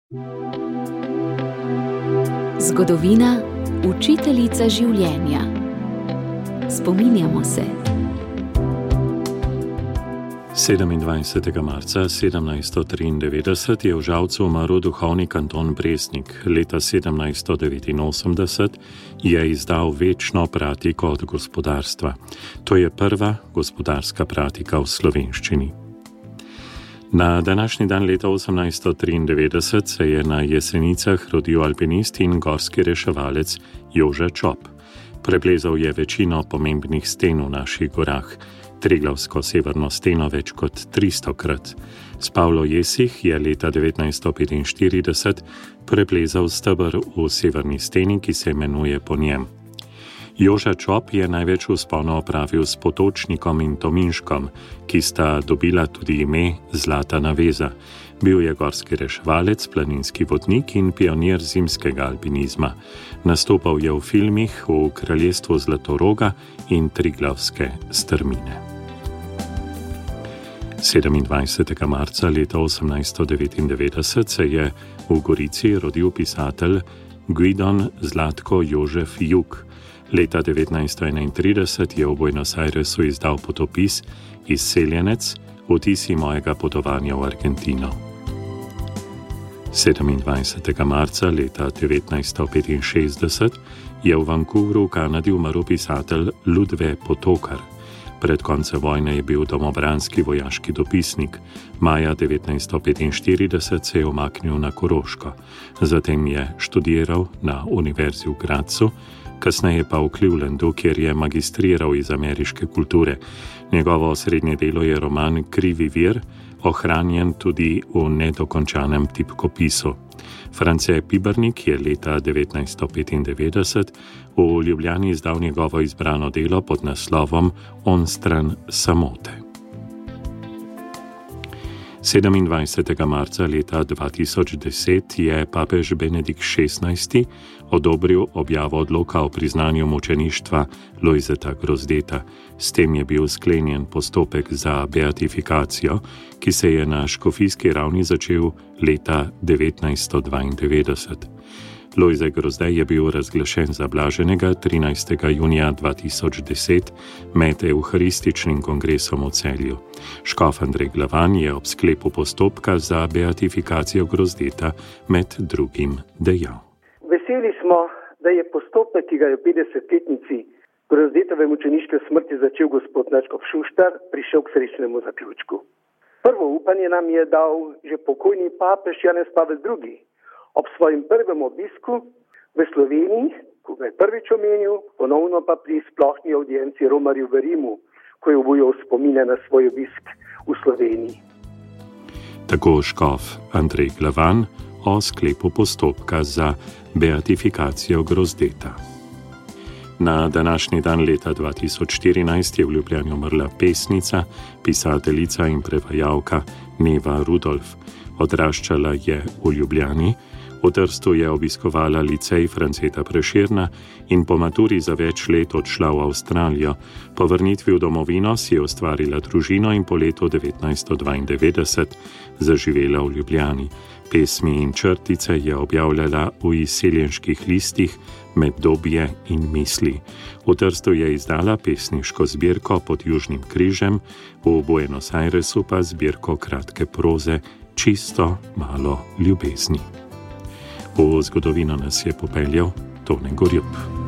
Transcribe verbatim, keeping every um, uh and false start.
Zgodovina, učiteljica življenja. Spominjamo se. sedemindvajsetega marca sedemnajststo triindevetdeset je v Žalcu umrl duhovnik Anton Breznik. Leta sedemnajststo devetinosemdeset je izdal večno pratiko od gospodarstva. To je prva gospodarska pratika v slovenščini. Na današnji dan leta osemnajststo triindevetdeset se je na Jesenicah rodil alpinist in gorski reševalec Jože Čop. Preplezal je večino pomembnih sten v naših gorah, Triglavsko severno steno več kot tristokrat. S Pavlo Jesih je leta devetnajststo petinštirideset preplezal steber v severni steni, ki se imenuje po njem. Jože Čop je največ vzponov opravil s Potočnikom in Tominškom, ki sta dobila tudi ime Zlata naveza. Bil je gorski reševalec, planinski vodnik in pionir zimskega alpinizma. Nastopal je v filmih v Kraljestvu Zlatoroga in Triglavske strmine. sedemindvajsetega marca leta osemnajststo devetindevetdeset se je v Gorici rodil pisatelj Gvidon Zlatko Jožef Jug. Leta devetnajststo enaintrideset je v Buenos Airesu izdal potopis Izseljenec, vtisi mojega potovanja v Argentino. sedemindvajsetega marca leta devetnajststo petinšestdeset je v Vancouveru v Kanadi umrl pisatelj Ludve Potokar. Pred koncem vojne je bil domobranski vojaški dopisnik. Maja devetnajststo petinštirideset se je umaknil na Koroško. Zatem je študiral na Univerzi v Gradcu, kasneje pa v Clevelandu, kjer je magistriral iz ameriške kulture. Njegovo osrednje delo je roman Krivi vir, ohranjen tudi v nedokončanem tipkopisu. France Pibernik je leta devetnajststo petindevetdeset v Ljubljani izdal njegovo izbrano delo pod naslovom Onstran samote. sedemindvajsetega marca leta dva tisoč deset je papež Benedikt šestnajsti odobril objavo odloka o priznanju mučeništva Lojzeta Grozdeta. S tem je bil sklenjen postopek za beatifikacijo, ki se je na škofijski ravni začel leta devetnajststo dvaindevetdeset. Lojze Grozdej je bil razglašen za blaženega trinajstega junija dva tisoč deset med Evharističnim kongresom v Celju. Škof Andrej Glavan je ob sklepu postopka za beatifikacijo Grozdeta med drugim dejal. Veseli smo, da je postopek, ki ga je v petdesetletnici Grozdetove mučeniške smrti začel gospod nadškof Šuštar, prišel k srečnemu zaključku. Prvo upanje nam je dal že pokojni papež Janez Pavel drugi. Ob svojem prvem obisku v Sloveniji, ko ga je prvič omenil, ponovno pa pri splošni audienci romarju v Rimu, ko je obujal spomine na svoj obisk v Sloveniji. Tako škof Andrej Glavan o sklepu postopka za beatifikacijo Grozdeta. Na današnji dan leta dva tisoč štirinajst je v Ljubljani umrla pesnica, pisateljica in prevajalka Neva Rudolf. Odraščala je v Ljubljani, v Trstu je obiskovala licej Franceta Prešerna in po maturi za več let odšla v Avstralijo. Po vrnitvi v domovino si je ustvarila družino in po letu devetnajststo dvaindevetdeset zaživela v Ljubljani. Pesmi in črtice je objavljala v izseljenških listih Meddobje in misli. V Trstu je izdala pesniško zbirko Pod Južnim križem, v Buenos Airesu pa zbirko kratke proze Čisto malo ljubezni. V zgodovino nas je popeljal Tone Gorjup.